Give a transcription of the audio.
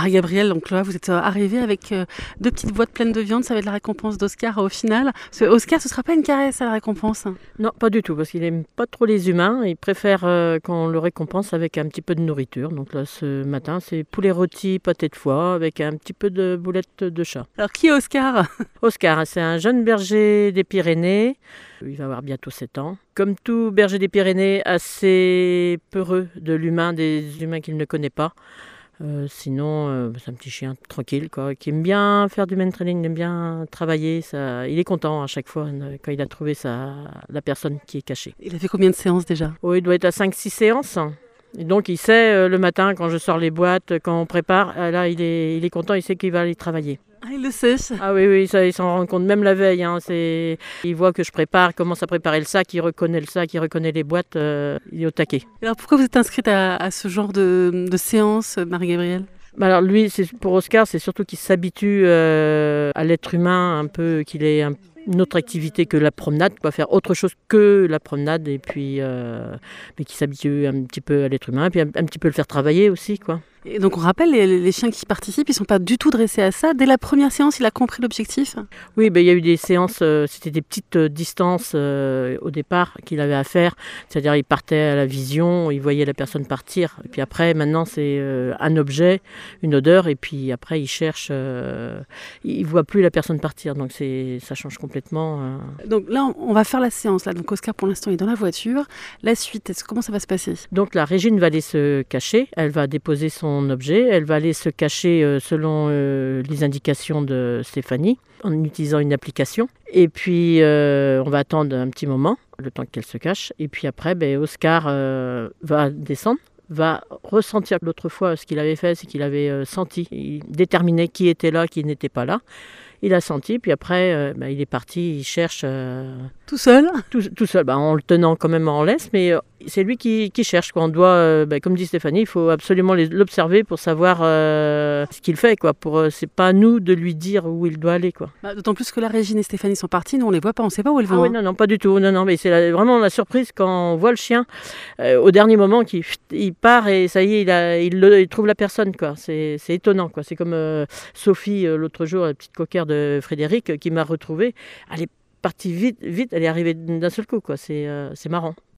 Marie-Gabrielle, donc là, vous êtes arrivée avec deux petites boîtes pleines de viande. Ça va être la récompense d'Oscar au final. Oscar, ce ne sera pas une caresse à la récompense? Non, pas du tout, parce qu'il n'aime pas trop les humains. Il préfère qu'on le récompense avec un petit peu de nourriture. Donc là, ce matin, c'est poulet rôti, pâté de foie, avec un petit peu de boulettes de chat. Alors, qui est Oscar? Oscar, c'est un jeune berger des Pyrénées. Il va avoir bientôt 7 ans. Comme tout berger des Pyrénées, assez peureux de l'humain, des humains qu'il ne connaît pas. Sinon, c'est un petit chien tranquille, quoi, qui aime bien faire du main-training, il aime bien travailler. Il est content à chaque fois quand il a trouvé la personne qui est cachée. Il a fait combien de séances déjà? Oh, il doit être à 5-6 séances. Et donc il sait le matin quand je sors les boîtes, quand on prépare, là il est content, il sait qu'il va aller travailler. Ah, il le sait. Ah oui, ça, il s'en rend compte même la veille. Il voit que je prépare, commence à préparer le sac, il reconnaît le sac, il reconnaît les boîtes, il est au taquet. Alors pourquoi vous êtes inscrite à ce genre de séance, Marie-Gabrielle? Alors lui, pour Oscar, c'est surtout qu'il s'habitue à l'être humain, un peu qu'il ait une autre activité que la promenade, faire autre chose que la promenade, et puis mais qu'il s'habitue un petit peu à l'être humain, et puis un petit peu le faire travailler aussi, quoi. Et donc on rappelle, les chiens qui participent, ils ne sont pas du tout dressés à ça. Dès la première séance, il a compris l'objectif? Oui, il y a eu des séances, c'était des petites distances au départ qu'il avait à faire. C'est-à-dire il partait à la vision, il voyait la personne partir. Et puis après, maintenant, c'est un objet, une odeur, et puis après, il cherche, il ne voit plus la personne partir. Donc ça change complètement. Donc là, on va faire la séance. Là. Donc Oscar, pour l'instant, est dans la voiture. La suite, comment ça va se passer? Donc la Régine va aller se cacher. Elle va déposer son objet. Elle va aller se cacher selon les indications de Stéphanie en utilisant une application. Et puis on va attendre un petit moment, le temps qu'elle se cache. Et puis après, Oscar va descendre, va ressentir. L'autre fois, ce qu'il avait fait, c'est qu'il avait senti. Il déterminait qui était là, qui n'était pas là. Il a senti, puis après, il est parti, il cherche... Tout seul? Tout seul, en le tenant quand même en laisse, mais c'est lui qui cherche, quoi. On doit, comme dit Stéphanie, il faut absolument l'observer pour savoir ce qu'il fait, quoi. C'est pas à nous de lui dire où il doit aller, quoi. D'autant plus que la Régine et Stéphanie sont partis, nous on les voit pas, on sait pas où ils vont. Ah oui, non, pas du tout. Non, mais c'est vraiment la surprise quand on voit le chien au dernier moment il part et ça y est, il trouve la personne, quoi. C'est étonnant, quoi. C'est comme Sophie l'autre jour, la petite coquère de Frédéric, qui m'a retrouvée. Elle est partie vite, elle est arrivée d'un seul coup, quoi. C'est marrant.